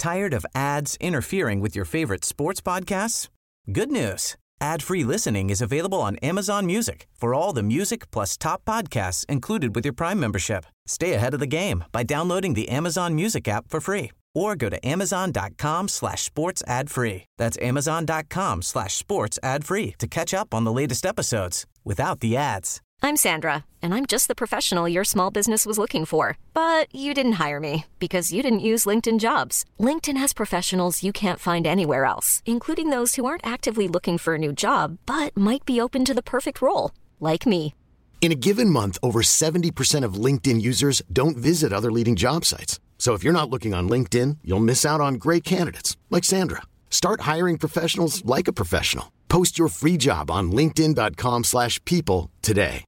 Tired of ads interfering with your favorite sports podcasts? Good news. Ad-free listening is available on Amazon Music for all the music plus top podcasts included with your Prime membership. Stay ahead of the game by downloading the Amazon Music app for free or go to amazon.com/sports ad free. That's amazon.com/sports ad free to catch up on the latest episodes without the ads. I'm Sandra, and I'm just the professional your small business was looking for. But you didn't hire me because you didn't use LinkedIn Jobs. LinkedIn has professionals you can't find anywhere else, including those who aren't actively looking for a new job, but might be open to the perfect role, like me. In a given month, over 70% of LinkedIn users don't visit other leading job sites. So if you're not looking on LinkedIn, you'll miss out on great candidates like Sandra. Start hiring professionals like a professional. Post your free job on linkedin.com/people today.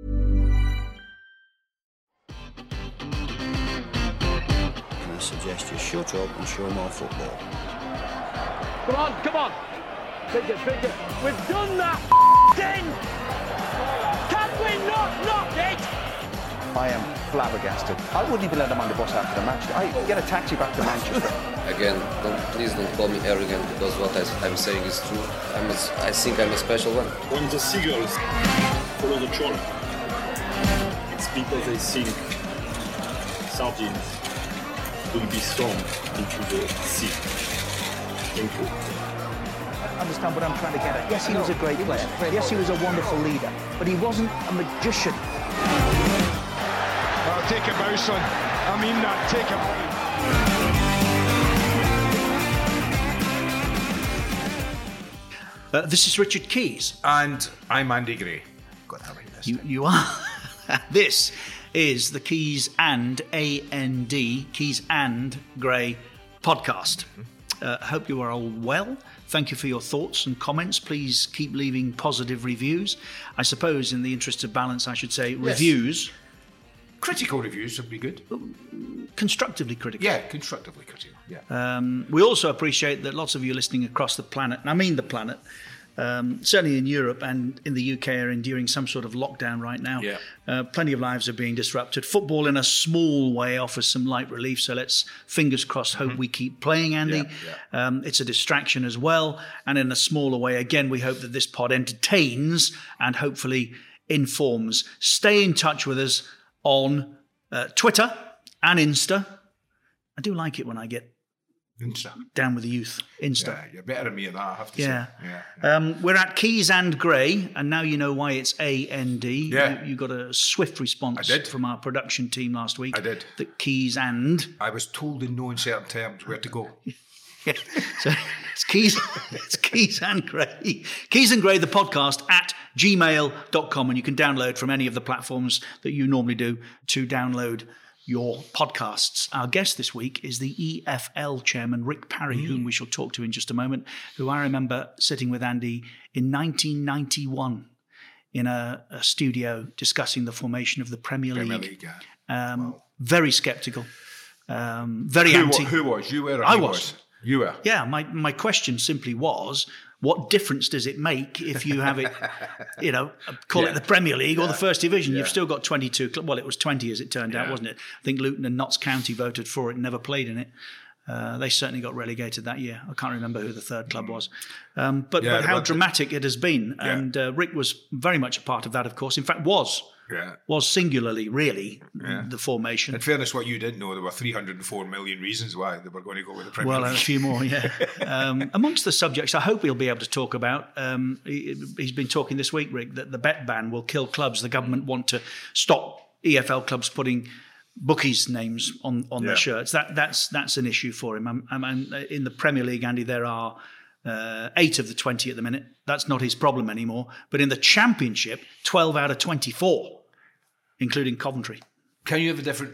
And I suggest you shut up and show more football. Come on. Bigger. We've done that thing. Can we not knock it? I am flabbergasted. I wouldn't even let him on the bus after the match. I get a taxi back to Manchester. Again, please don't call me arrogant because what I'm saying is true. I think I'm a special one. When the seagulls follow the trawler, it's because they think sardines will be thrown into the sea. Thank you. I understand what I'm trying to get at. Yes, he was a great player. Yes, he was a wonderful leader. But he wasn't a magician. Well, take a bow, son. I mean that. Take a bow. This is Richard Keys. And I'm Andy Gray. Got that right this time. You are. This is the Keys and A-N-D, Keys and Gray podcast. Hope you are all well. Thank you for your thoughts and comments. Please keep leaving positive reviews. I suppose in the interest of balance, I should say reviews. Critical reviews would be good. Constructively critical. Yeah, constructively critical. Yeah. We also appreciate that lots of you listening across the planet, and I mean the planet, certainly in Europe and in the UK, are enduring some sort of lockdown right now. Yeah. Plenty of lives are being disrupted. Football in a small way offers some light relief, so let's, fingers crossed, hope we keep playing, Andy. Yeah. It's a distraction as well. And in a smaller way, again, we hope that this pod entertains and hopefully informs. Stay in touch with us on Twitter and Insta. I do like it when I get Insta. Down with the youth. Insta. Yeah, you're better than me at that, I have to say. Yeah. We're at Keys and Gray, and now you know why it's A-N-D. Yeah. You got a swift response from our production team last week. I did. That Keys and... I was told in no uncertain terms where to go. Yeah. So it's Keys and Gray. Keys and Gray, the podcast, at gmail.com, and you can download from any of the platforms that you normally do to download your podcasts. Our guest this week is the EFL chairman, Rick Parry, whom we shall talk to in just a moment, who I remember sitting with Andy in 1991 in a studio discussing the formation of the Premier League. Wow. Very sceptical, very anti. Who was? You were? Or I he was. You were? Yeah, my question simply was, what difference does it make if you have it, call it the Premier League or the First Division? You've still got 22, well, it was 20 as it turned out, wasn't it? I think Luton and Notts County voted for it and never played in it. They certainly got relegated that year. I can't remember who the third club was. But how dramatic it has been. Yeah. And Rick was very much a part of that, of course. In fact, was singularly, really, the formation. In fairness, what you didn't know, there were 304 million reasons why they were going to go with the Premier League. Well, a few more, yeah. Amongst the subjects I hope we'll be able to talk about, he's been talking this week, Rick, that the bet ban will kill clubs. The government want to stop EFL clubs putting bookies' names on their shirts. That's an issue for him. In the Premier League, Andy, there are 8 of the 20 at the minute. That's not his problem anymore. But in the Championship, 12 out of 24. Including Coventry. Can you have a different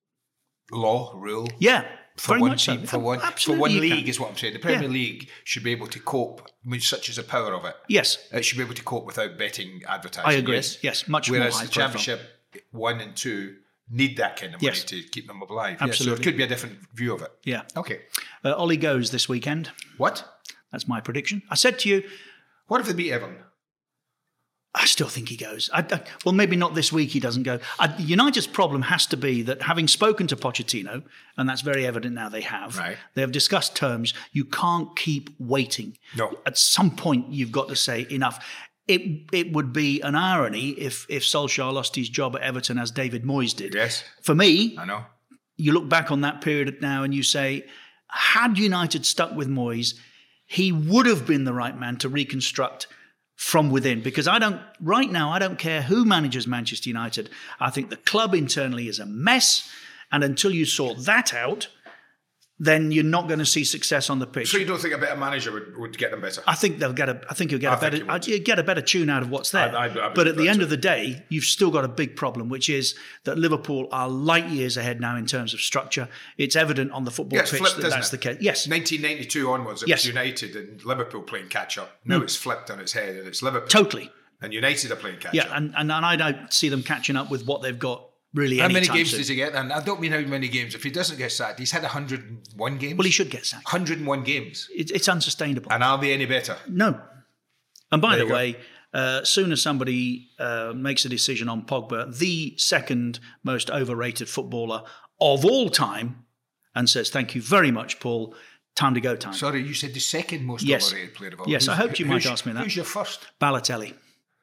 rule? Yeah, for one team, for one league is what I'm saying. The Premier League should be able to cope, such as the power of it. Yes. It should be able to cope without betting advertising. I agree. Yes, much more. Whereas the Championship 1 and 2 need that kind of money to keep them alive. Absolutely. So it could be a different view of it. Yeah. Okay. Ollie goes this weekend. What? That's my prediction. I said to you... What if they beat Everton? I still think he goes. Well, maybe not this week he doesn't go. United's problem has to be that having spoken to Pochettino, and that's very evident now they have discussed terms, you can't keep waiting. No. At some point, you've got to say enough. It would be an irony if Solskjaer lost his job at Everton as David Moyes did. Yes. For me, I know. You look back on that period now and you say, had United stuck with Moyes, he would have been the right man to reconstruct from within, because right now I don't care who manages Manchester United. I think the club internally is a mess, and until you sort that out, then you're not going to see success on the pitch. So you don't think a better manager would get them better? I think you'll get a better tune out of what's there. But at the end of the day, you've still got a big problem, which is that Liverpool are light years ahead now in terms of structure. It's evident on the football pitch that's the case. Yes. 1992 onwards, it was United and Liverpool playing catch-up. Now it's flipped on its head and it's Liverpool. Totally. And United are playing catch-up. Yeah, and I don't see them catching up with what they've got. Really, how many games does he get? And I don't mean how many games. If he doesn't get sacked, he's had 101 games. Well, he should get sacked. 101 games. It's unsustainable. And are they any better? No. And by the way, as soon as somebody makes a decision on Pogba, the second most overrated footballer of all time, and says, "Thank you very much, Paul. Time to go time." Sorry, you said the second most overrated player of all time. Yes, I hoped you might ask me that. Who's your first? Balotelli.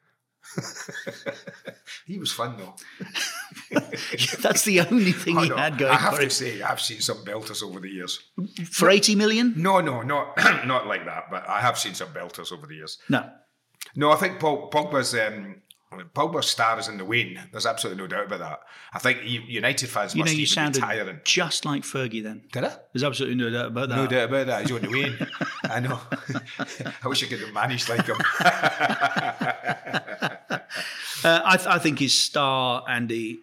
He was fun though. That's the only thing he had going. I have to say, I've seen some belters over the years. For 80 million? No, not like that. But I have seen some belters over the years. No, I think Pogba's star is in the wane. There's absolutely no doubt about that. I think United fans must you even sounded be tiring. Just like Fergie then. Did I? There's absolutely no doubt about that. No doubt about that. He's on the wane. I know. I wish I could have managed like him. I think his star, Andy,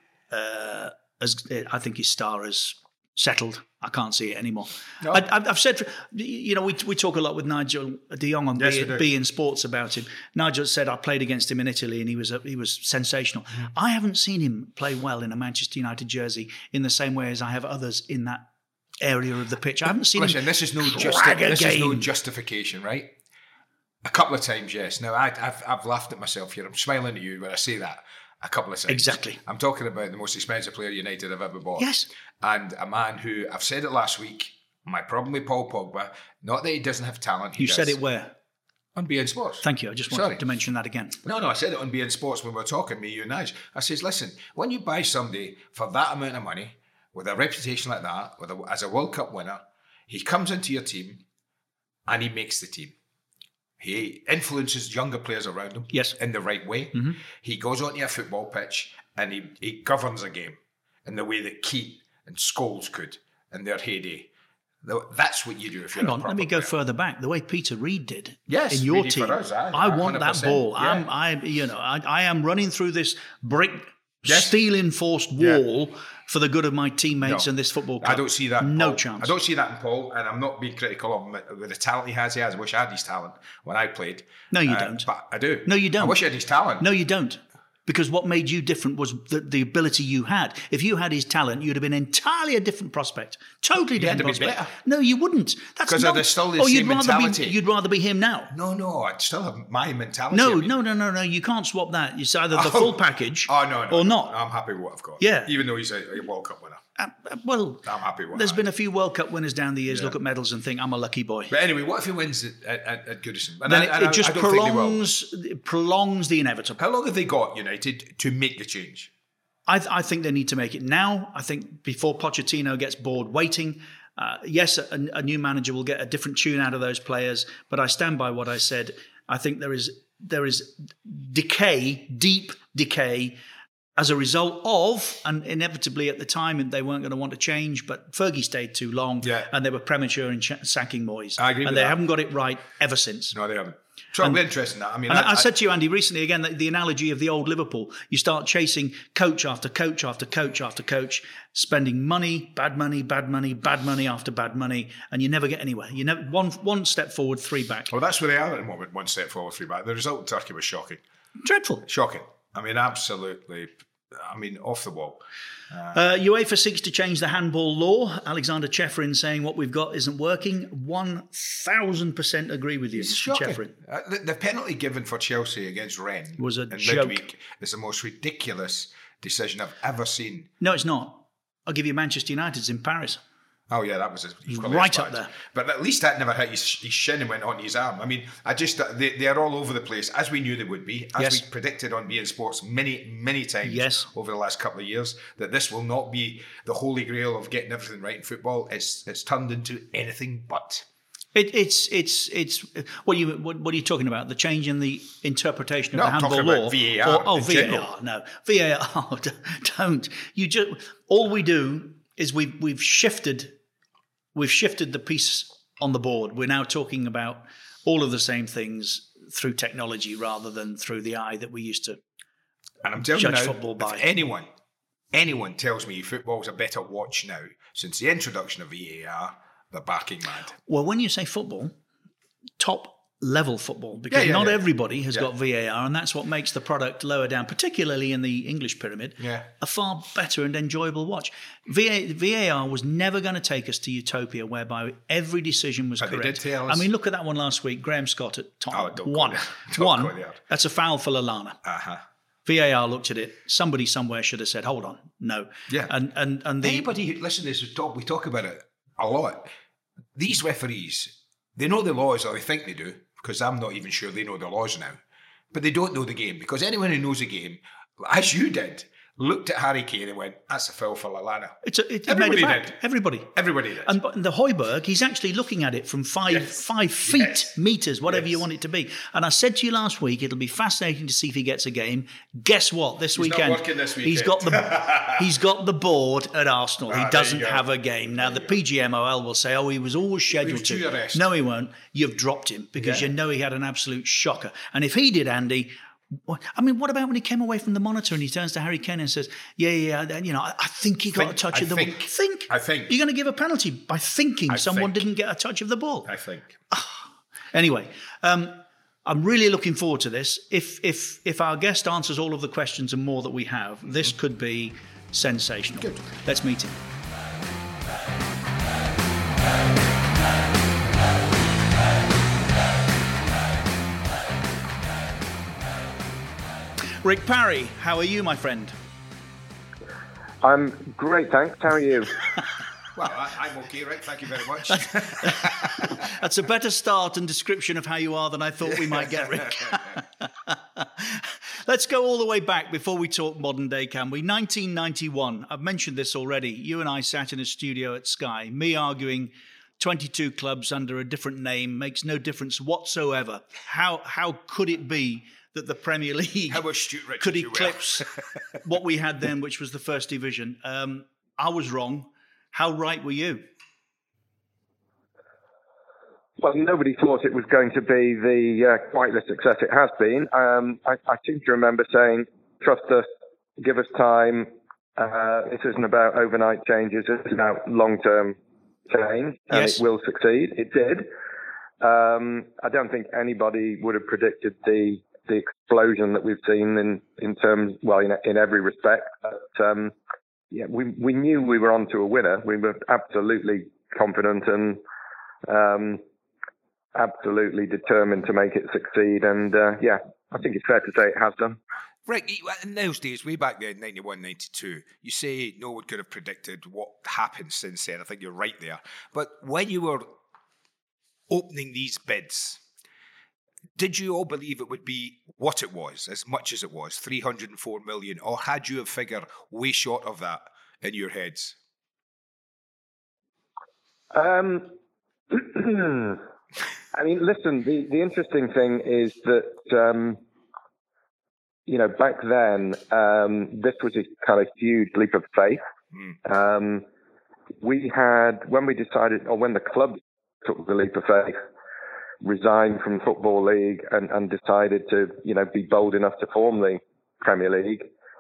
I think his star is settled. I can't see it anymore. No. I've said, we talk a lot with Nigel de Jong on beIN Sports about him. Nigel said I played against him in Italy and he was sensational. I haven't seen him play well in a Manchester United jersey in the same way as I have others in that area of the pitch. I haven't seen him. This is no justification, right? A couple of times, yes. Now, I've laughed at myself here. I'm smiling at you when I say that a couple of times. Exactly. I'm talking about the most expensive player United have ever bought. Yes. And a man who, I've said it last week, my problem with Paul Pogba, not that he doesn't have talent. You said it where? On beIN Sports. Thank you. I just wanted to mention that again. No, I said it on beIN Sports when we were talking, me, you and I says, listen, when you buy somebody for that amount of money, with a reputation like that, as a World Cup winner, he comes into your team and he makes the team. He influences younger players around him in the right way. Mm-hmm. He goes onto a football pitch and he governs a game in the way that Keane and Scholes could in their heyday. That's what you do if you're a proper let me go player. further back. The way Peter Reid did in your team. I want 100%. that ball. Yeah. I am running through this brick steel-enforced wall for the good of my teammates and this football club. I don't see that. No chance. I don't see that in Paul, and I'm not being critical of him with the talent he has. I wish I had his talent when I played. No, you don't. But I do. No, you don't. I wish I had his talent. No, you don't. Because what made you different was the ability you had. If you had his talent, you'd have been entirely a different prospect. Totally different prospect. Better. No, you wouldn't. That's because there's still the same mentality. You'd rather be him now. No, I'd still have my mentality. No. You can't swap that. It's either the full package or not. I'm happy with what I've got. Yeah. Even though he's a World Cup winner. I'm happy with there's been a few World Cup winners down the years look at medals and think, I'm a lucky boy. But anyway, what if he wins at Goodison? And then it just prolongs the inevitable. How long have they got, United, to make the change? I think they need to make it now. I think before Pochettino gets bored waiting. Yes, a new manager will get a different tune out of those players, but I stand by what I said. I think there is decay, deep decay, as a result of, and inevitably at the time they weren't going to want to change, but Fergie stayed too long and they were premature in sacking Moyes. I agree with and they that. haven't got it right ever since. No, they haven't. So I'm interested in that. I mean, I said to you, Andy, recently again, the analogy of the old Liverpool. You start chasing coach after coach after coach after coach, spending money, bad money after bad money, and you never get anywhere. You never one step forward, three back. Well, that's where they are at the moment. One step forward, three back. The result in Turkey was shocking. Dreadful. Shocking. I mean, absolutely I mean, off the wall. UEFA seeks to change the handball law. Alexander Chefrin saying what we've got isn't working. 1,000% agree with you, Chefrin. The penalty given for Chelsea against Rennes was a in joke. midweek is the most ridiculous decision I've ever seen. No, it's not. I'll give you Manchester United's in Paris. Oh yeah, that was right up there. But at least that never hit his shin and went on his arm. I mean, they are all over the place, as we knew they would be, as we predicted on BN Sports many times over the last couple of years, that this will not be the holy grail of getting everything right in football. It's turned into anything but. It's what are you talking about? The change in the interpretation of the handball law? VAR. VAR. General. No, VAR. Don't. You just all we do is we've shifted the piece on the board. We're now talking about all of the same things through technology rather than through the eye that we used to judge football by. If anyone tells me football's a better watch now since the introduction of VAR, they're barking mad. Well, when you say football, top level football, because not everybody has got VAR, and that's what makes the product lower down, particularly in the English pyramid, a far better and enjoyable watch. VAR was never going to take us to utopia whereby every decision was correct. They did tell us. I mean, look at that one last week, Graham Scott at Tottenham. One. That's a foul for Lallana. VAR looked at it. Somebody somewhere should have said, hold on, no. Yeah. And anybody who listen to this, we talk about it a lot. These referees, they know the laws, or they think they do, because I'm not even sure they know the laws now. But they don't know the game, because anyone who knows the game, as you did, looked at Harry Kane and went, that's a foul for Lallana. Everybody did. Everybody did. And the Højbjerg, he's actually looking at it from 5 feet, meters, whatever you want it to be. And I said to you last week, it'll be fascinating to see if he gets a game. Guess what? He's not working this weekend. He's got the board at Arsenal. He doesn't have a game. Now, the PGMOL will say, he was always scheduled to. No, he won't. You've dropped him because you know he had an absolute shocker. And if he did, Andy... I mean, what about when he came away from the monitor and he turns to Harry Kane and says, I think he got a touch of the ball. I think. You're going to give a penalty by thinking someone didn't get a touch of the ball. I think. Anyway, I'm really looking forward to this. If our guest answers all of the questions and more that we have, this could be sensational. Good. Let's meet him. Rick Parry, how are you, my friend? I'm great, thanks. How are you? Well, I'm okay, Rick. Thank you very much. That's a better start and description of how you are than I thought we might get, Rick. Let's go all the way back before we talk modern day, can we? 1991. I've mentioned this already. You and I sat in a studio at Sky, me arguing 22 clubs under a different name makes no difference whatsoever. How could it be that the Premier League could eclipse what we had then, which was the First Division? I was wrong. How right were you? Well, nobody thought it was going to be quite the success it has been. I seem to remember saying, trust us, give us time. This isn't about overnight changes. It's about long-term change, and it will succeed. It did. I don't think anybody would have predicted the explosion that we've seen in terms, in every respect. But, we knew we were onto a winner. We were absolutely confident and absolutely determined to make it succeed. And I think it's fair to say it has done. Rick, in those days, way back then, 91, 92, you say no one could have predicted what happened since then. I think you're right there. But when you were opening these bids, did you all believe it would be what it was, as much as it was, 304 million, or had you a figure way short of that in your heads? I mean, listen, the interesting thing is that, back then, this was a kind of huge leap of faith. We had, when we decided, or when the club took the leap of faith, resigned from Football League and decided to, be bold enough to form the Premier League,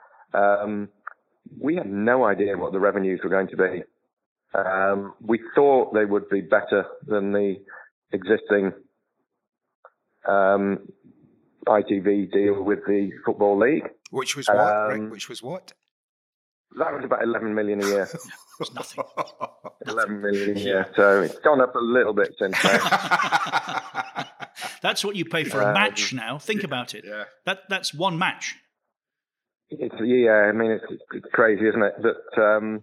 we had no idea what the revenues were going to be. We thought they would be better than the existing ITV deal with the Football League. Which was what, Rick? Which was what? That was about 11 million a year. It's nothing. 11 million a year. So it's gone up a little bit since then. That's what you pay for a match now. Think about it. Yeah. That's one match. I mean, it's crazy, isn't it? That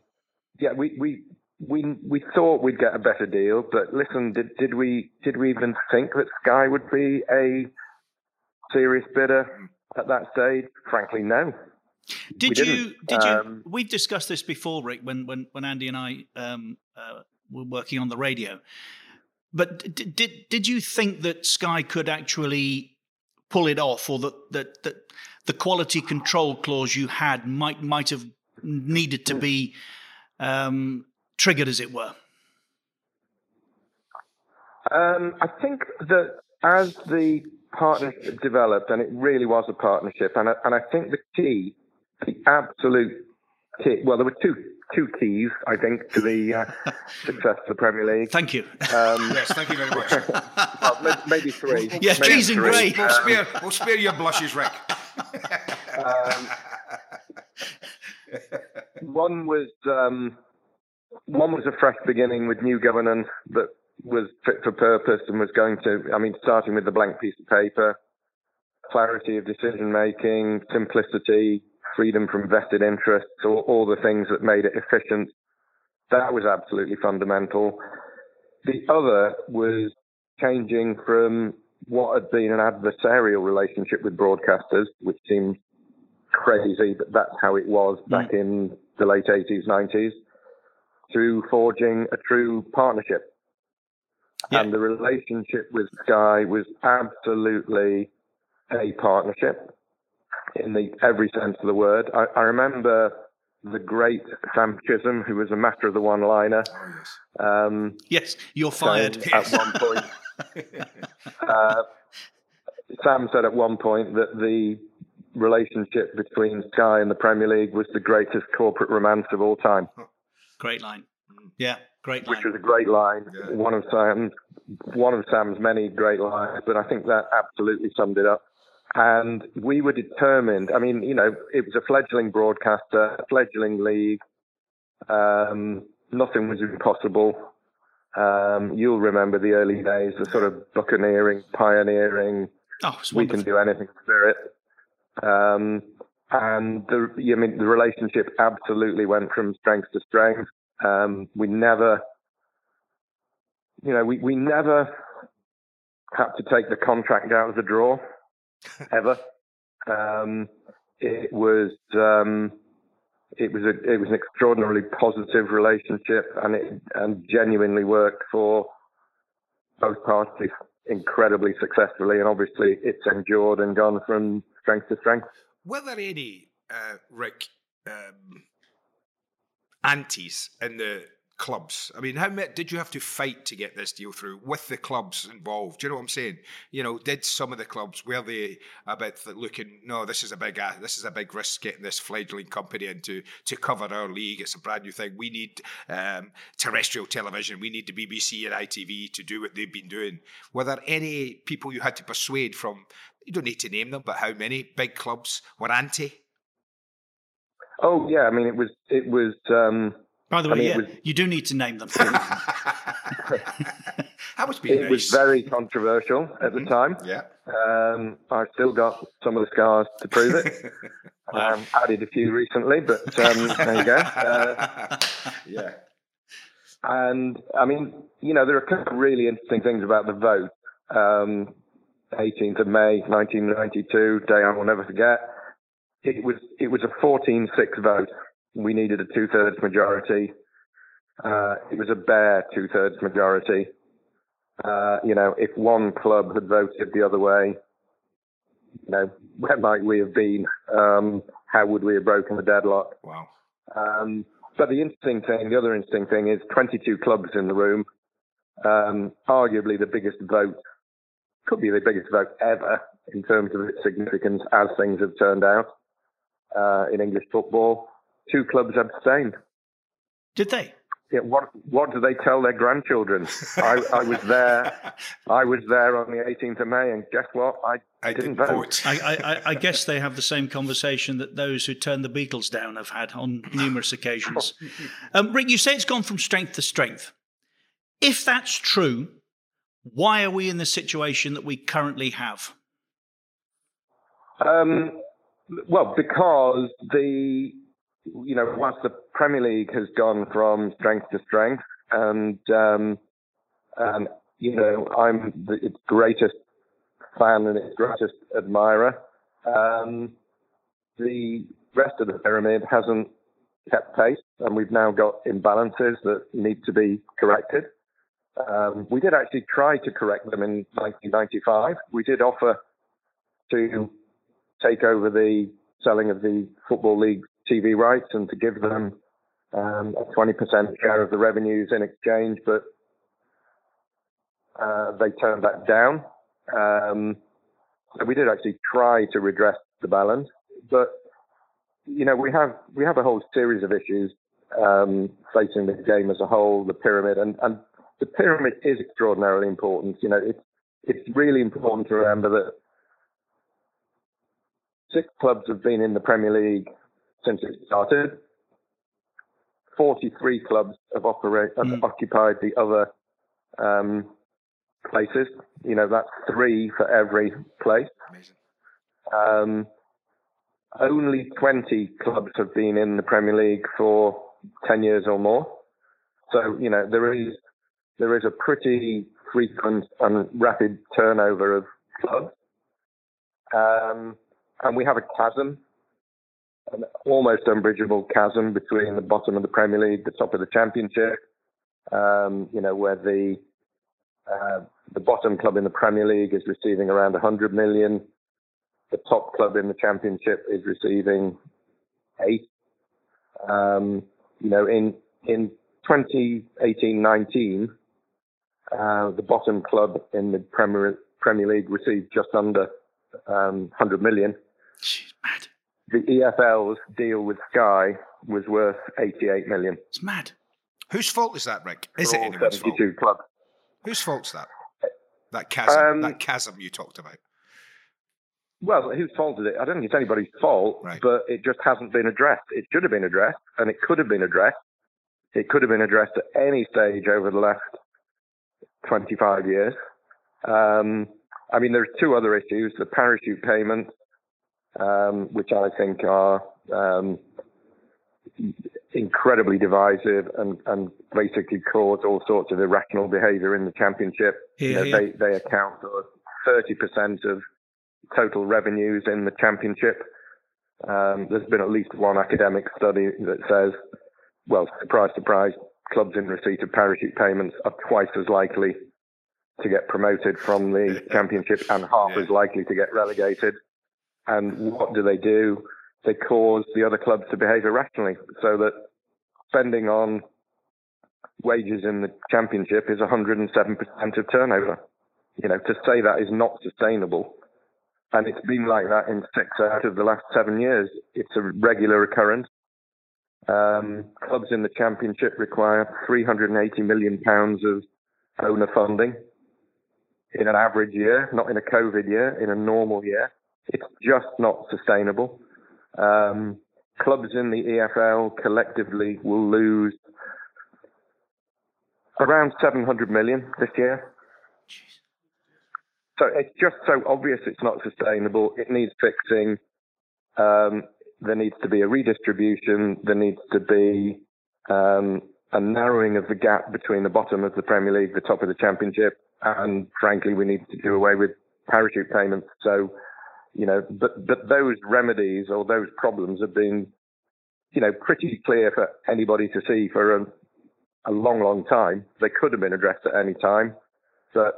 we thought we'd get a better deal, but listen, did we even think that Sky would be a serious bidder at that stage? Frankly, no. Did you? We've discussed this before, Rick, when Andy and I were working on the radio. But did you think that Sky could actually pull it off, or that the quality control clause you had might have needed to be triggered, as it were? I think that as the partnership developed, and it really was a partnership, and I think the absolute key, well, there were two keys, I think, to the success of the Premier League. Thank you. Yes, thank you very much. Well, maybe three. Yes, cheese and grey. We'll spare your blushes, Rick. One was a fresh beginning with new governance that was fit for purpose and was going to, starting with the blank piece of paper, clarity of decision making, simplicity, freedom from vested interests, all the things that made it efficient. That was absolutely fundamental. The other was changing from what had been an adversarial relationship with broadcasters, which seemed crazy, but that's how it was back in the late 80s, 90s, to forging a true partnership. Yeah. And the relationship with Sky was absolutely a partnership in every sense of the word. I remember the great Sam Chisholm, who was a master of the one-liner. Yes, you're fired. At one point, Sam said at one point that the relationship between Sky and the Premier League was the greatest corporate romance of all time. Great line. Yeah, great line. Which was a great line. Yeah. One of Sam's many great lines, but I think that absolutely summed it up. And we were determined. I mean, it was a fledgling broadcaster, a fledgling league. Nothing was impossible. You'll remember the early days, the sort of buccaneering, pioneering. Oh, it's we can do anything spirit. And the relationship absolutely went from strength to strength. We never had to take the contract out of the drawer. Ever. It was an extraordinarily positive relationship, and genuinely worked for both parties incredibly successfully, and obviously it's endured and gone from strength to strength. Were there any, Rick, antis in the clubs? I mean, how much did you have to fight to get this deal through with the clubs involved? Do you know what I'm saying? Did some of the clubs, were they about looking, no, this is a big risk getting this fledgling company in to cover our league. It's a brand new thing. We need terrestrial television. We need the BBC and ITV to do what they've been doing. Were there any people you had to persuade from, you don't need to name them, but how many big clubs were anti? Oh, yeah. I mean, it was by the way, you do need to name them. It was very controversial at the time. Yeah. I've still got some of the scars to prove it. Added a few recently, but there you go. Yeah. And I mean, there are a couple of really interesting things about the vote. 18th of May, 1992, day I will never forget. It was a 14-6 vote. We needed a 2/3 majority. It was a bare 2/3 majority. If one club had voted the other way, where might we have been? How would we have broken the deadlock? Wow. But the other interesting thing is 22 clubs in the room. Arguably the biggest vote, could be the biggest vote ever in terms of its significance as things have turned out in English football. 2 clubs abstained. Did they? what do they tell their grandchildren? I was there. I was there on the 18th of May, and guess what? I didn't vote. I guess they have the same conversation that those who turned the Beatles down have had on numerous occasions. Rick, you say it's gone from strength to strength. If that's true, why are we in the situation that we currently have? Well, because once the Premier League has gone from strength to strength, and I'm its greatest fan and its greatest admirer, the rest of the pyramid hasn't kept pace, and we've now got imbalances that need to be corrected. We did actually try to correct them in 1995. We did offer to take over the selling of the Football League TV rights and to give them a 20% share of the revenues in exchange, but they turned that down. So we did actually try to redress the balance, but we have a whole series of issues facing the game as a whole, the pyramid, and the pyramid is extraordinarily important. It's really important to remember that 6 clubs have been in the Premier League since it started. 43 clubs have occupied the other places. That's 3 for every place. Only 20 clubs have been in the Premier League for 10 years or more. So, there is a pretty frequent and rapid turnover of clubs. And we have a chasm, an almost unbridgeable chasm between the bottom of the Premier League, the top of the Championship, where the bottom club in the Premier League is receiving around 100 million. The top club in the Championship is receiving 8. In 2018-19, the bottom club in the Premier League received just under 100 million. Jeez, mad. The EFL's deal with Sky was worth 88 million. It's mad. Whose fault is that, Rick? Is it anyone's fault? 72 clubs. Whose fault's that? That chasm you talked about. Well, whose fault is it? I don't think it's anybody's fault, right, but it just hasn't been addressed. It should have been addressed, and it could have been addressed. It could have been addressed at any stage over the last 25 years. There's 2 other issues. The parachute payments, which I think are incredibly divisive and basically cause all sorts of irrational behaviour in the Championship. They account for 30% of total revenues in the Championship. There's been at least one academic study that says, well, surprise, surprise, clubs in receipt of parachute payments are twice as likely to get promoted from the Championship and half as likely to get relegated. And what do? They cause the other clubs to behave irrationally, so that spending on wages in the Championship is 107% of turnover. To say that is not sustainable. And it's been like that in 6 out of the last 7 years. It's a regular occurrence. Clubs in the Championship require £380 million of owner funding in an average year, not in a COVID year, in a normal year. It's just not sustainable. Clubs in the EFL collectively will lose around 700 million this year. So it's just so obvious it's not sustainable. It needs fixing. There needs to be a redistribution. There needs to be a narrowing of the gap between the bottom of the Premier League, the top of the Championship, and frankly, we need to do away with parachute payments. So, but those remedies or those problems have been, pretty clear for anybody to see for a long, long time. They could have been addressed at any time, but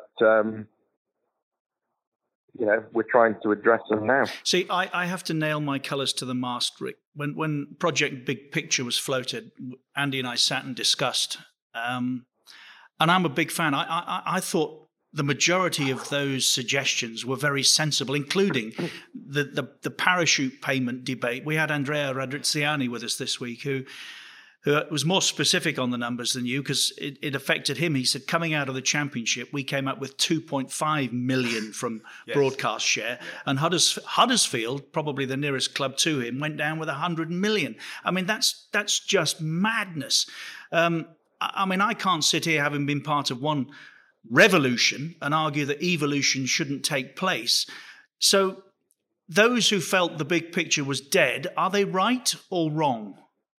we're trying to address them now. See, I have to nail my colours to the mast, Rick. When Project Big Picture was floated, Andy and I sat and discussed, and I'm a big fan. I thought the majority of those suggestions were very sensible, including the parachute payment debate. We had Andrea Radriziani with us this week, who who was more specific on the numbers than you because it affected him. He said, coming out of the Championship, we came up with 2.5 million from broadcast share. Yeah. And Huddersfield, probably the nearest club to him, went down with 100 million. I mean, that's just madness. I mean, I can't sit here having been part of one revolution and argue that evolution shouldn't take place. So those who felt the big picture was dead, are they right or wrong?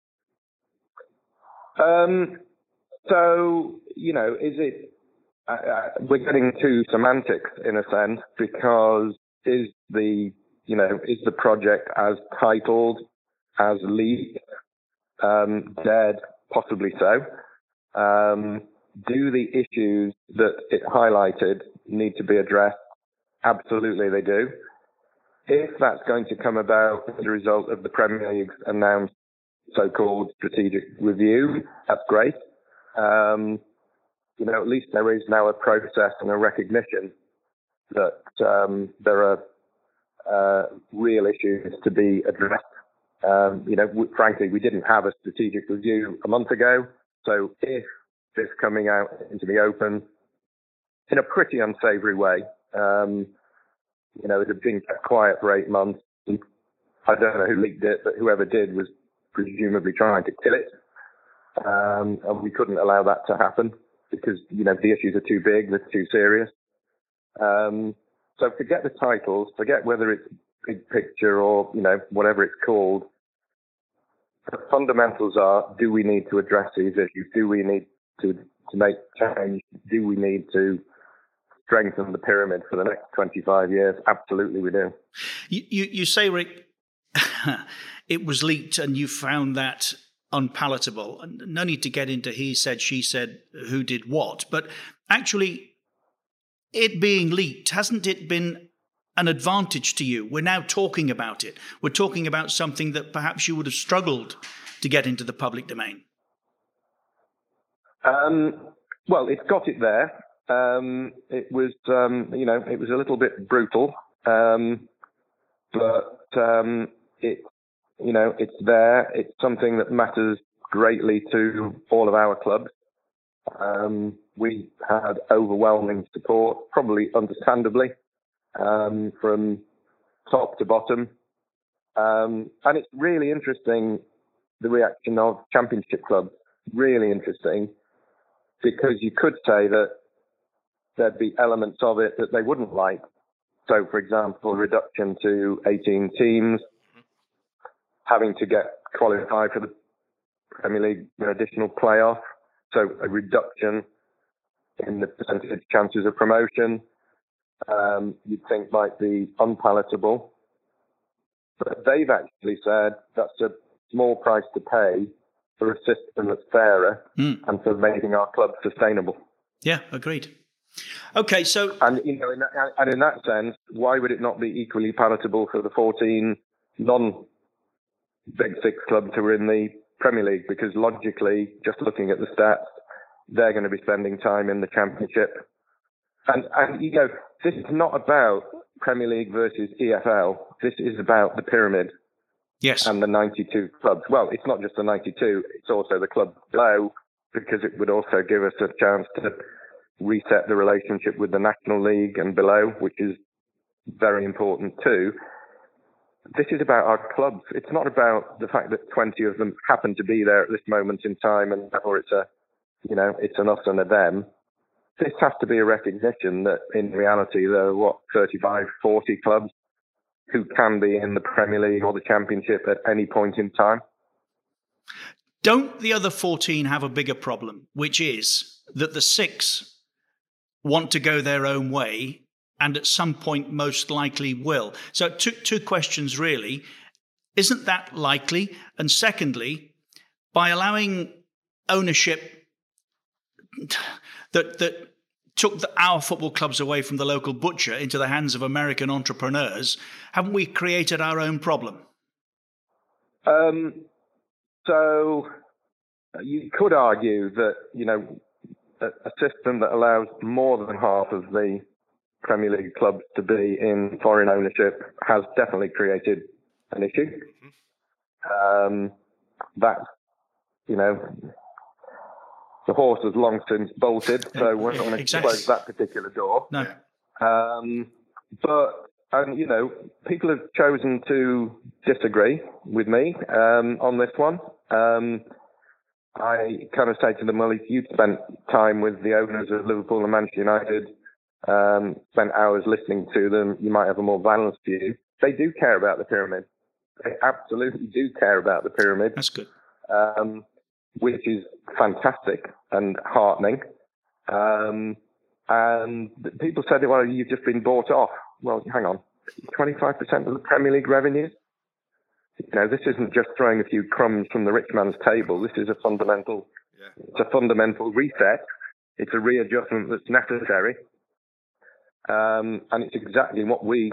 So, is it, we're getting to semantics in a sense, because is the project as titled, as leaked, dead? Possibly so. Do the issues that it highlighted need to be addressed? Absolutely they do. If that's going to come about as a result of the Premier League's announced so-called strategic review, that's great. At least there is now a process and a recognition that there are real issues to be addressed. Frankly, we didn't have a strategic review a month ago. So if this coming out into the open in a pretty unsavoury way, it had been kept quiet for 8 months. I don't know who leaked it, but whoever did was presumably trying to kill it. And we couldn't allow that to happen because, the issues are too big, they're too serious. So forget the titles, forget whether it's big picture or, whatever it's called. The fundamentals are, do we need to address these issues? Do we need to make change? Do we need to strengthen the pyramid for the next 25 years? Absolutely we do. You say, Rick, it was leaked and you found that unpalatable. No need to get into he said, she said, who did what. But actually, it being leaked, hasn't it been an advantage to you? We're now talking about it. We're talking about something that perhaps you would have struggled to get into the public domain. Well, it's got it there. It was, it was a little bit brutal, but it's there. It's something that matters greatly to all of our clubs. We had overwhelming support, probably understandably, from top to bottom. And it's really interesting, the reaction of Championship clubs. Really interesting, because you could say that there'd be elements of it that they wouldn't like. So, for example, reduction to 18 teams, having to get qualified for the Premier League additional playoff, so a reduction in the percentage chances of promotion, you'd think might be unpalatable. But they've actually said that's a small price to pay for a system that's fairer and for making our club sustainable. Yeah, agreed. Okay, so... And, in that sense, why would it not be equally palatable for the 14 non-Big Six clubs who are in the Premier League? Because logically, just looking at the stats, they're going to be spending time in the Championship. And this is not about Premier League versus EFL. This is about the pyramid. Yes. And the 92 clubs. Well, it's not just the 92, it's also the clubs below, because it would also give us a chance to reset the relationship with the National League and below, which is very important too. This is about our clubs. It's not about the fact that 20 of them happen to be there at this moment in time and therefore it's an us and a them. This has to be a recognition that in reality there are 35, 40 clubs who can be in the Premier League or the Championship at any point in time. Don't the other 14 have a bigger problem, which is that the 6 want to go their own way and at some point most likely will? So two questions really. Isn't that likely? And secondly, by allowing ownership that took our football clubs away from the local butcher into the hands of American entrepreneurs, haven't we created our own problem? So you could argue that, a system that allows more than half of the Premier League clubs to be in foreign ownership has definitely created an issue. That's the horse has long since bolted, so we're not going to close that particular door. No. People have chosen to disagree with me on this one. I kind of say to them, well, if you've spent time with the owners of Liverpool and Manchester United, spent hours listening to them, you might have a more balanced view. They do care about the pyramid. They absolutely do care about the pyramid. That's good. Which is fantastic and heartening. And people said, well, you've just been bought off. Well, hang on. 25% of the Premier League revenues? This isn't just throwing a few crumbs from the rich man's table. This is a fundamental reset. It's a readjustment that's necessary. And it's exactly what we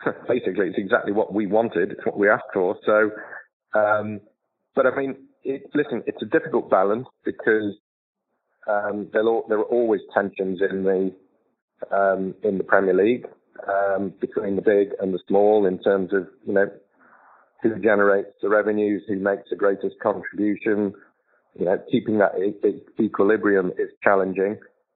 wanted. It's what we asked for. So, but I mean, it's a difficult balance because there are always tensions in the Premier League between the big and the small in terms of who generates the revenues, who makes the greatest contribution. Keeping that equilibrium is challenging.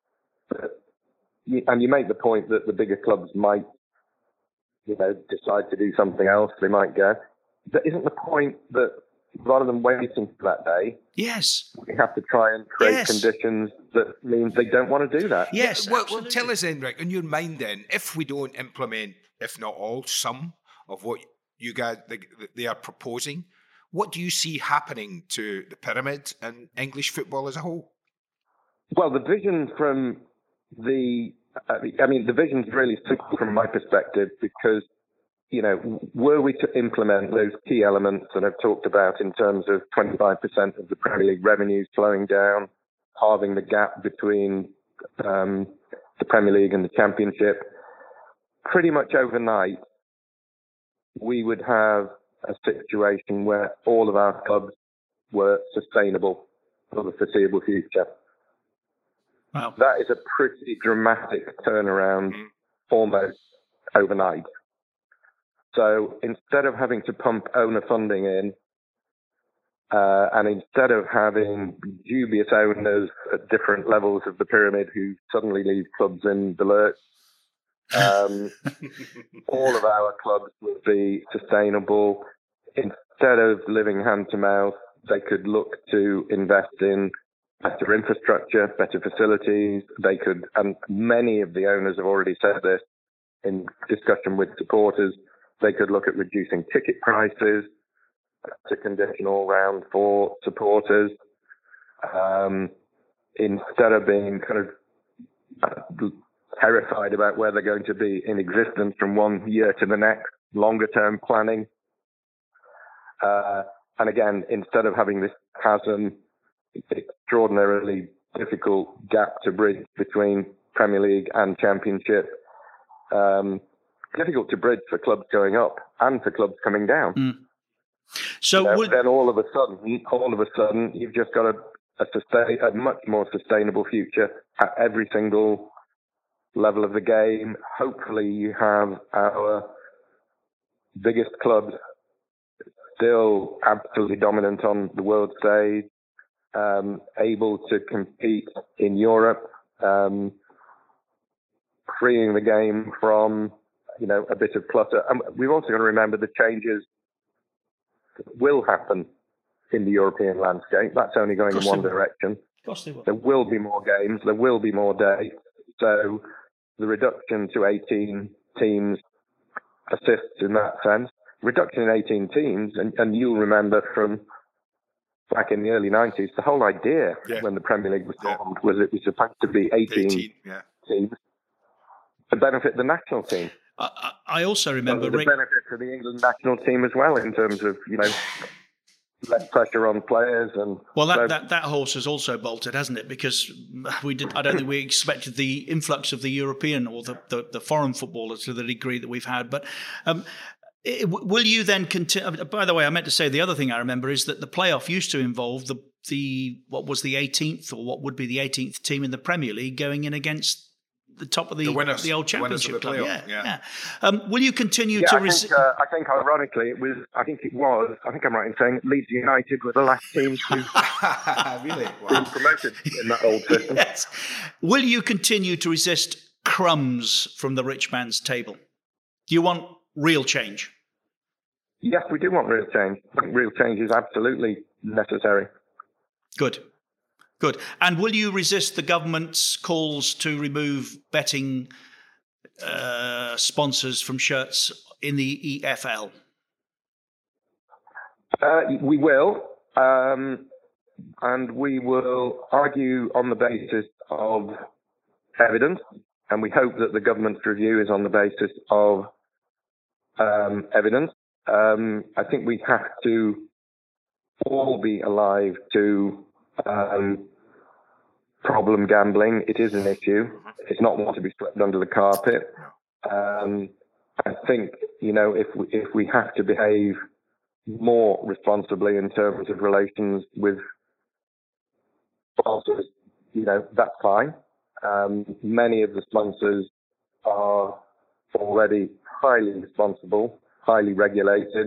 And you make the point that the bigger clubs might, decide to do something else. They might go. But isn't the point that rather than waiting for that day, yes, we have to try and create conditions that mean they don't want to do that? Yes. Well, tell us then, Rick, in your mind then, if we don't implement, if not all, some of what you guys they are proposing, what do you see happening to the pyramid and English football as a whole? Well, the vision from the vision's really simple from my perspective because, were we to implement those key elements that I've talked about in terms of 25% of the Premier League revenues slowing down, halving the gap between the Premier League and the Championship, pretty much overnight, we would have a situation where all of our clubs were sustainable for the foreseeable future. Wow. That is a pretty dramatic turnaround almost overnight. So instead of having to pump owner funding in, and instead of having dubious owners at different levels of the pyramid who suddenly leave clubs in the lurch, all of our clubs would be sustainable. Instead of living hand to mouth, they could look to invest in better infrastructure, better facilities. They could, and many of the owners have already said this in discussion with supporters, they could look at reducing ticket prices. That's a condition all round for supporters. Instead of being kind of terrified about where they're going to be in existence from one year to the next, longer term planning. And again, instead of having this chasm, extraordinarily difficult gap to bridge between Premier League and Championship, difficult to bridge for clubs going up and for clubs coming down. So then all of a sudden, you've just got a much more sustainable future at every single level of the game. Hopefully, you have our biggest clubs still absolutely dominant on the world stage, able to compete in Europe, freeing the game from a bit of clutter. And we've also got to remember the changes that will happen in the European landscape. That's only going in one direction. Of course they will. There will be more games. There will be more dates. So the reduction to 18 teams assists in that sense. Reduction in 18 teams, and you'll remember from back in the early 90s, the whole idea when the Premier League was formed was it was supposed to be 18 teams to benefit the national team. I also remember the benefit for the England national team as well in terms of less pressure on players and that horse has also bolted, hasn't it? Because I don't think we expected the influx of the European or the foreign footballers to the degree that we've had. But will you then continue? By the way, I meant to say the other thing I remember is that the playoff used to involve what was the 18th or what would be the 18th team in the Premier League going in against the top of the old Championship club. Yeah. Will you continue to? to? I think ironically it was. I think I'm right in saying Leeds United were the last team to really be promoted in that old system. Yes. Will you continue to resist crumbs from the rich man's table? Do you want real change? Yes, we do want real change. I think real change is absolutely necessary. Good. And will you resist the government's calls to remove betting sponsors from shirts in the EFL? We will. And we will argue on the basis of evidence. And we hope that the government's review is on the basis of evidence. I think we have to all be alive to problem gambling. It is an issue. It's not one to be swept under the carpet. I think, if we have to behave more responsibly in terms of relations with sponsors, that's fine. Many of the sponsors are already highly responsible, highly regulated.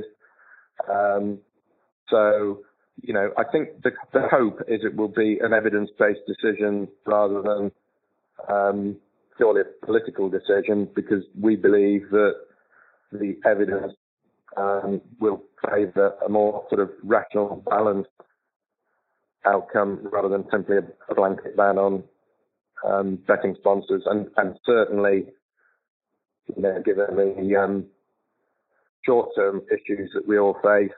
So, I think the hope is it will be an evidence-based decision rather than purely a political decision, because we believe that the evidence will favour a more sort of rational, balanced outcome rather than simply a blanket ban on betting sponsors. And certainly, given the short-term issues that we all face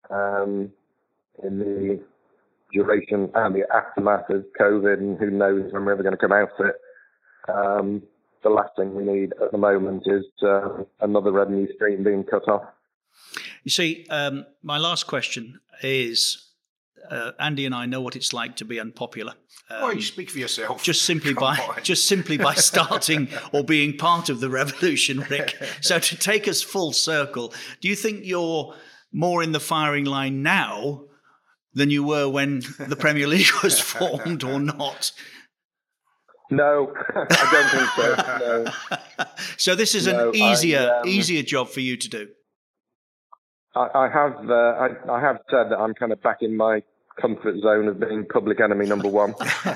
in the duration and the aftermath of COVID, and who knows when we're ever going to come out of it, the last thing we need at the moment is another revenue stream being cut off. You see, my last question is, Andy and I know what it's like to be unpopular. You speak for yourself. Just simply by starting or being part of the revolution, Rick. So to take us full circle, do you think you're more in the firing line now than you were when the Premier League was formed, or not? No, I don't think so. No. So this is an easier job for you to do. I have said that I'm kind of back in my comfort zone of being public enemy number one.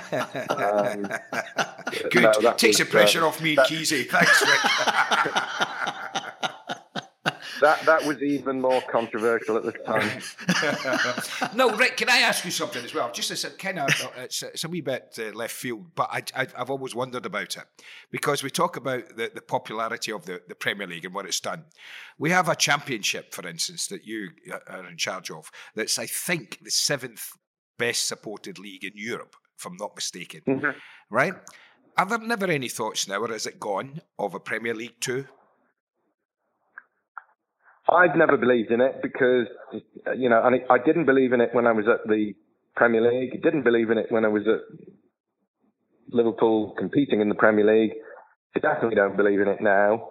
Good. Takes the pressure off me and Keezy. Thanks, Rick. That was even more controversial at the time. No, Rick, can I ask you something as well? Just as a kind of, it's a wee bit left field, but I've always wondered about it, because we talk about the popularity of the Premier League and what it's done. We have a championship, for instance, that you are in charge of, that's, I think, the 7th best supported league in Europe, if I'm not mistaken. Mm-hmm. Right? Are there never any thoughts now, or is it gone, of a Premier League 2? I've never believed in it because, and I didn't believe in it when I was at the Premier League. I didn't believe in it when I was at Liverpool competing in the Premier League. I definitely don't believe in it now.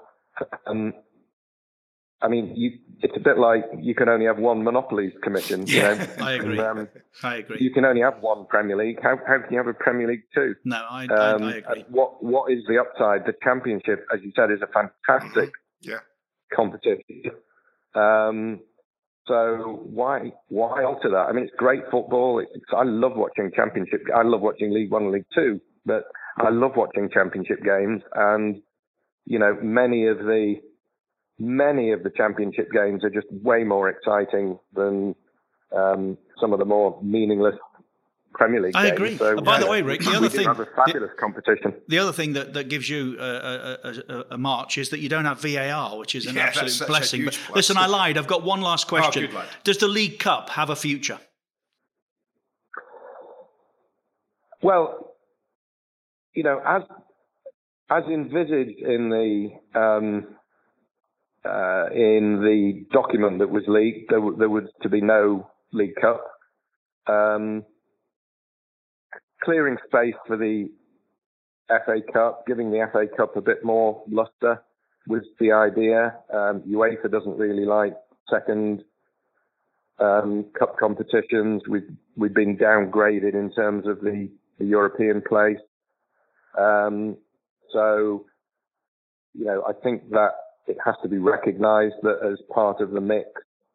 It's a bit like you can only have one Monopolies Commission. I agree. I agree. You can only have one Premier League. How can you have a Premier League 2? No, I agree. What is the upside? The Championship, as you said, is a fantastic competition. So why alter that? I mean, it's great football. I love watching Championship. I love watching League 1 and League 2, but I love watching Championship games. And, many of the Championship games are just way more exciting than some of the more meaningless Premier League games. I agree. So, by the way, Rick, the other thing, have a fabulous competition. The other thing that gives you a march is that you don't have VAR, which is an absolute blessing. But listen, I lied. I've got one last question. Oh, does the League Cup have a future? Well, as envisaged in the document that was leaked, there was to be no League Cup. Clearing space for the FA Cup, giving the FA Cup a bit more lustre was the idea. UEFA doesn't really like second cup competitions. We've been downgraded in terms of the European place. So, I think that it has to be recognised that as part of the mix,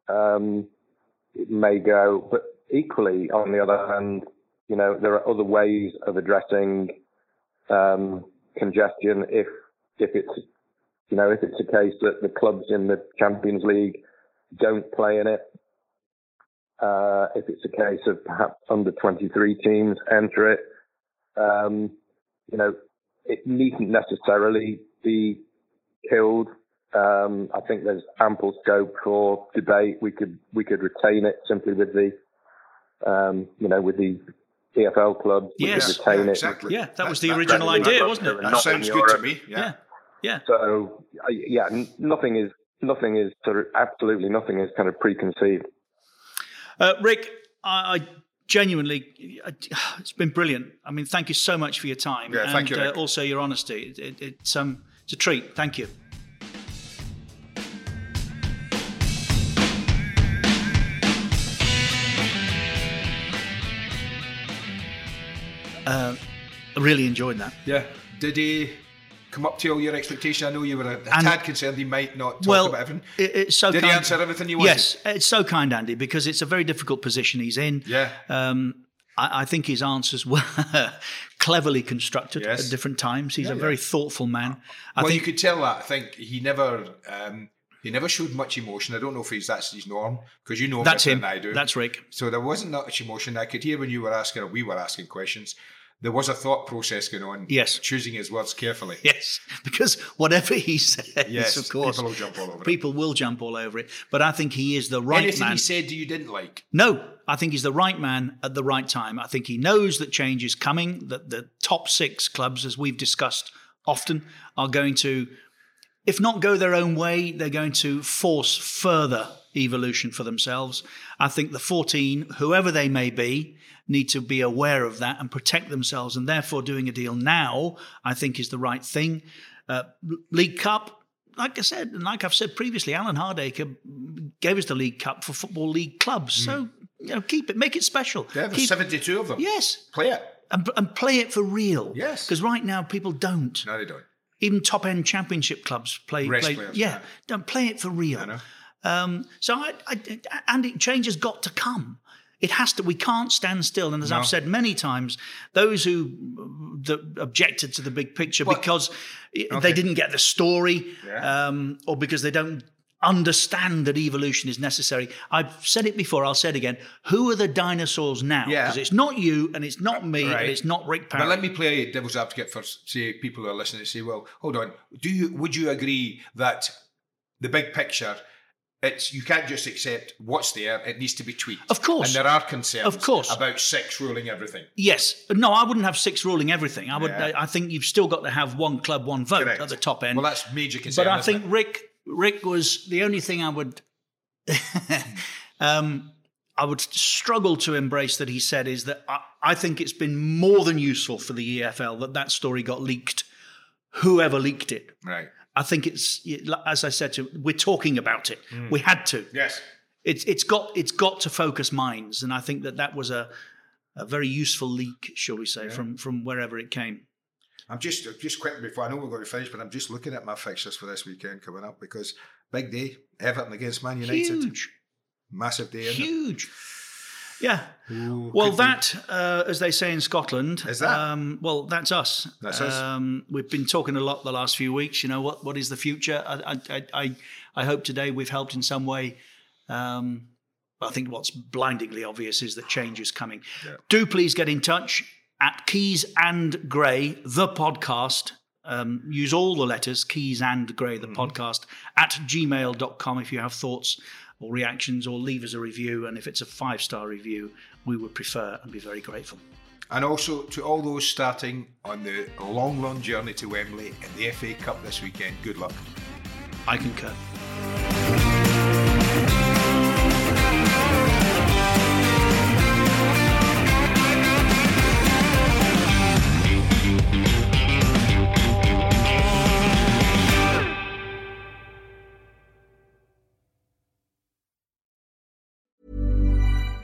it may go. But equally, on the other hand, there are other ways of addressing congestion if it's a case that the clubs in the Champions League don't play in it. If it's a case of perhaps under 23 teams enter it, it needn't necessarily be killed. I think there's ample scope for debate. We could retain it simply with the with the EFL clubs. Yes, we could retain it. Exactly. Yeah, that was the original idea, wasn't it? That sounds good to me. Yeah. So nothing is absolutely nothing is kind of preconceived. Rick, I genuinely, it's been brilliant. I mean, thank you so much for your time. Yeah, thank you, Rick. Also your honesty. It's a treat. Thank you. I really enjoyed that. Yeah. Did he come up to all your expectations? I know you were a tad concerned he might not talk about everything. It's so Did kind. he answer everything you wanted? Yes, it's so kind, Andy, because it's a very difficult position he's in. Yeah. I think his answers were cleverly constructed at different times. He's a very thoughtful man. You could tell that. I think he never showed much emotion. I don't know if that's his norm, because you know that's better him. than I do. That's Rick. So there wasn't that much emotion. I could hear when you were asking, or we were asking questions. There was a thought process going on. Yes. Choosing his words carefully. Yes, because whatever he says, of course, people will jump all over it. People will jump all over it. But I think he is the right Anything man. he said you didn't like? No, I think he's the right man at the right time. I think he knows that change is coming, that the top 6 clubs, as we've discussed often, are going to, if not go their own way, they're going to force further evolution for themselves. I think the 14, whoever they may be, need to be aware of that and protect themselves, and therefore doing a deal now, I think, is the right thing. League Cup, like I said, and like I've said previously, Alan Hardacre gave us the League Cup for Football League clubs. So, keep it, make it special. Yeah, there's 72 of them. Yes. Play it. And play it for real. Yes. Because right now people don't. No, they don't. Even top-end championship clubs play. Players, yeah, don't play it for real. I know. And change has got to come. It has to. We can't stand still. And as I've said many times, those who objected to the big picture because they didn't get the story, or because they don't understand that evolution is necessary. I've said it before. I'll say it again. Who are the dinosaurs now? Because it's not you, and it's not me, and it's not Rick Parry. But let me play devil's advocate for, say, people who are listening to say, well, hold on. Would you agree that the big picture? You can't just accept what's there. It needs to be tweaked. Of course. And there are concerns of course. about 6 ruling everything. Yes. No, I wouldn't have 6 ruling everything. I think you've still got to have one club, one vote at the top end. Well, that's major concern. But I think Rick was the only thing I would I would struggle to embrace that he said is that I think it's been more than useful for the EFL that story got leaked, whoever leaked it. Right. I think it's, as I said, we're talking about it. We had to. Yes. It's got to focus minds, and I think that was a very useful leak, shall we say, from wherever it came. I'm just quickly before I know we're going to finish, but I'm just looking at my fixtures for this weekend coming up, because big day, Everton against Man United. Huge. Massive day. Huge. Yeah. Ooh, well, that, as they say in Scotland, is that? Well, that's us. That's us. We've been talking a lot the last few weeks. What is the future? I hope today we've helped in some way. I think what's blindingly obvious is that change is coming. Yeah. Do please get in touch at Keys and Gray, the podcast. Use all the letters, Keys and Gray, the podcast, at gmail.com if you have thoughts or reactions, or leave us a review. And if it's a 5-star review, we would prefer and be very grateful. And also to all those starting on the long journey to Wembley in the FA Cup this weekend, good luck. I concur.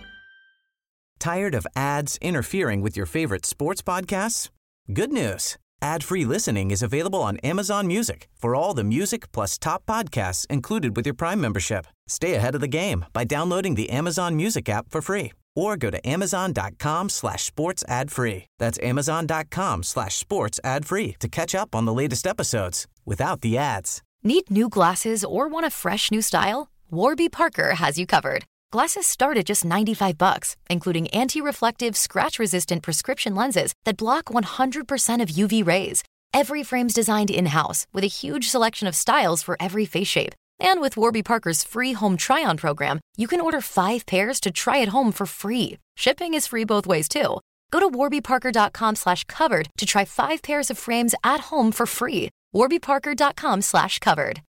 Tired of ads interfering with your favorite sports podcasts? Good news. Ad-free listening is available on Amazon Music for all the music plus top podcasts included with your Prime membership. Stay ahead of the game by downloading the Amazon Music app for free or go to amazon.com/sports ad free. That's amazon.com/sports ad free to catch up on the latest episodes without the ads. Need new glasses or want a fresh new style? Warby Parker has you covered. Glasses start at just $95, including anti-reflective, scratch-resistant prescription lenses that block 100% of UV rays. Every frame's designed in-house with a huge selection of styles for every face shape. And with Warby Parker's free home try-on program, you can order 5 pairs to try at home for free. Shipping is free both ways, too. Go to warbyparker.com/covered to try 5 pairs of frames at home for free. warbyparker.com/covered.